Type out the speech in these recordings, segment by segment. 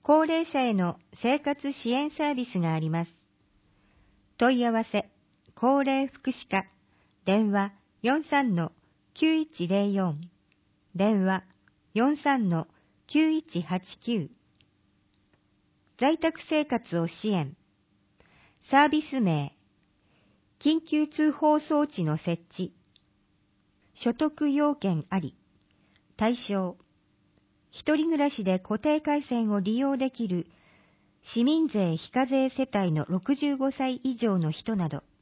高齢者への生活支援サービスがあります。問い合わせ、高齢福祉課、電話 43-9104、電話 43-9189。在宅生活を支援。サービス名、緊急通報装置の設置。所得要件あり。対象、一人暮らしで固定回線を利用できる市民税非課税世帯の65歳以上の人など。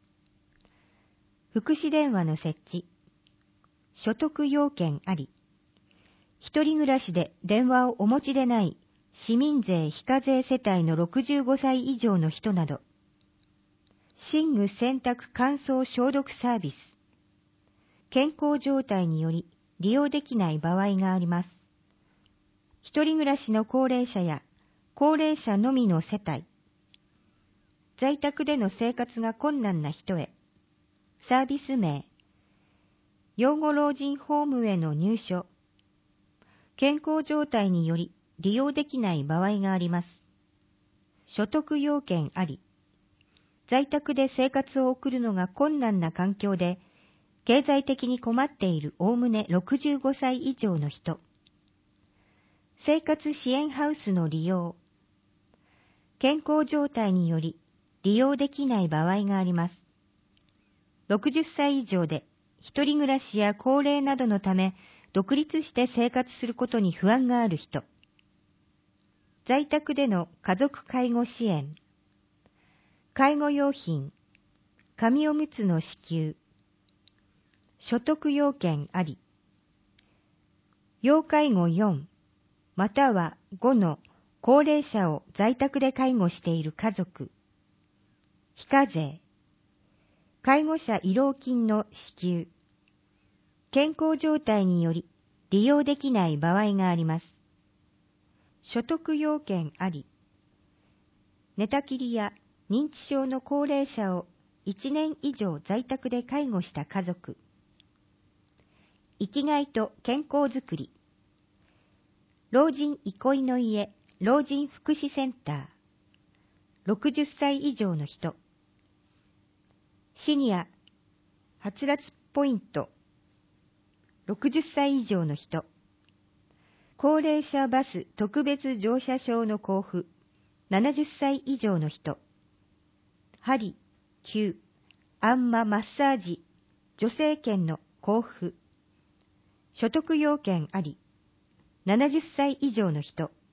福祉電話の設置。所得要件あり。一人暮らしで電話をお持ちでない市民税非課税世帯の65歳以上の人など。寝具洗濯乾燥消毒サービス。健康状態により利用できない場合があります。一人暮らしの高齢者や高齢者のみの世帯。在宅での生活が困難な人へ。サービス名。養護老人ホームへの入所。健康状態により利用できない場合があります。所得要件あり。在宅で生活を送るのが困難な環境で、経済的に困っているおおむね65歳以上の人。生活支援ハウスの利用。健康状態により利用できない場合があります。60歳以上で一人暮らしや高齢などのため独立して生活することに不安がある人。在宅での家族介護支援。介護用品、紙おむつの支給。所得要件あり。要介護4または5の高齢者を在宅で介護している家族。非課税。介護者慰労金の支給。健康状態により利用できない場合があります。所得要件あり。寝たきりや認知症の高齢者を1年以上在宅で介護した家族。生きがいと健康づくり。老人憩いの家、老人福祉センター。60歳以上の人。シニア、はつらつポイント。60歳以上の人。高齢者バス特別乗車証の交付。70歳以上の人。針、灸、あんまマッサージ、助成券の交付。所得要件あり。70歳以上の人。